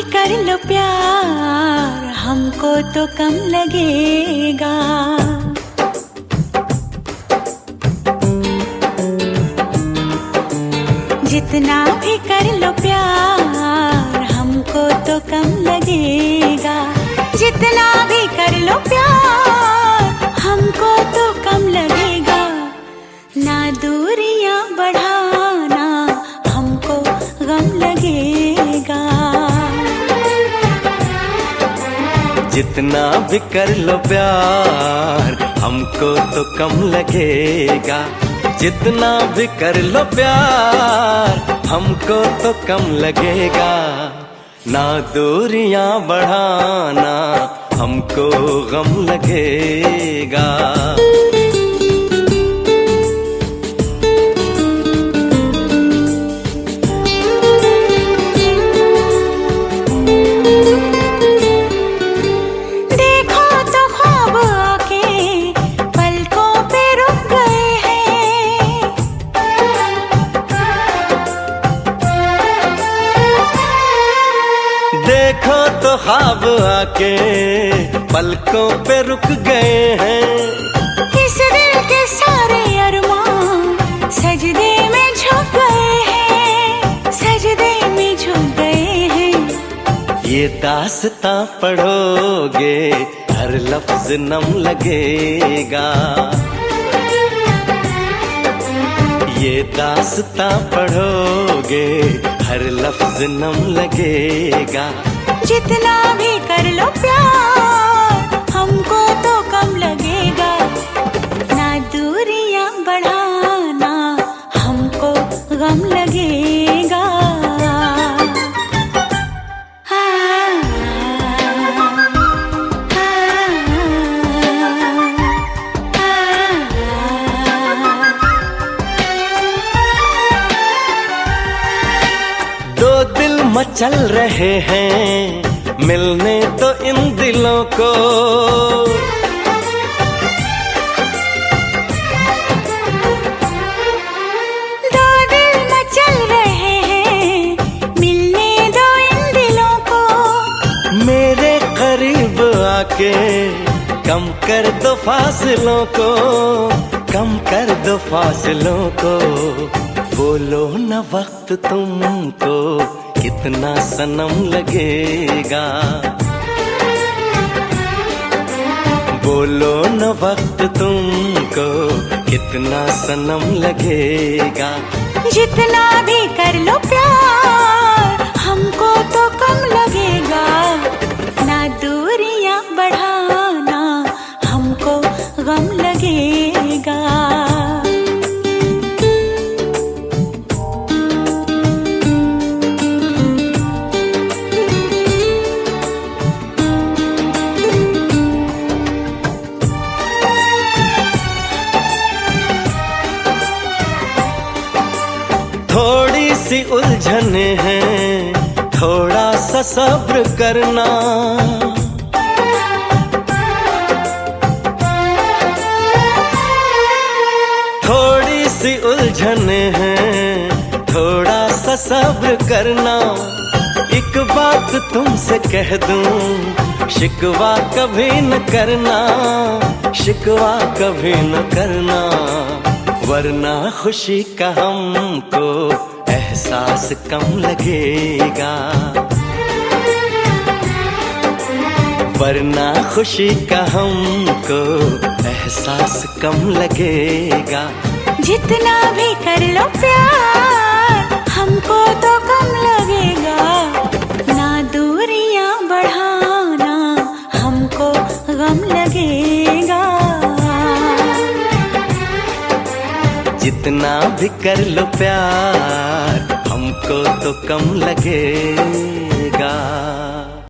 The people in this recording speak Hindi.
कर लो प्यार हमको तो कम लगेगा। जितना भी कर लो प्यार हमको तो कम लगेगा। जितना भी कर लो प्यार हमको तो कम लगेगा। ना दूरियां बढ़ाना हमको गम लगेगा। जितना भी कर लो प्यार हमको तो कम लगेगा। जितना भी कर लो प्यार हमको तो कम लगेगा। ना दूरियां बढ़ाना हमको गम लगेगा। देखो तो ख्वाब आके पलकों पे रुक गए हैं। इस दिल के सारे अरमान सजदे में झुक गए हैं। सजदे में झुक गए हैं। ये दास्तां पढ़ोगे हर लफ्ज नम लगेगा। ये दास्तां पढ़ोगे हर लफ्ज नम लगेगा। जितना भी कर लो प्यार हमको तो कम लगेगा। ना दूरियां बढ़ाना हमको गम लगेगा। मचल रहे हैं मिलने तो इन दिलों को। दो दिल मचल रहे हैं मिलने दो इन दिलों को। मेरे करीब आके कम कर दो फासलों को। कम कर दो फासलों को। बोलो न वक्त तुमको कितना सनम लगेगा। बोलो न वक्त तुमको कितना सनम लगेगा। जितना भी कर लो प्यार हमको तो कम लगेगा। ना दूरियां बढ़ाना हमको गम लगेगा। थोड़ी सी उलझने हैं थोड़ा सा सब्र करना। थोड़ी सी उलझने हैं थोड़ा सा सब्र करना। एक बात तुमसे कह दूं शिकवा कभी न करना। शिकवा कभी न करना। वरना खुशी का हमको एहसास कम लगेगा। वरना खुशी का हमको एहसास कम लगेगा। जितना भी कर लो प्यार हमको तो कम लगेगा। ना दूरियां बढ़ाना हमको गम लगेगा। जितना भी कर लो प्यार हमको तो कम लगेगा।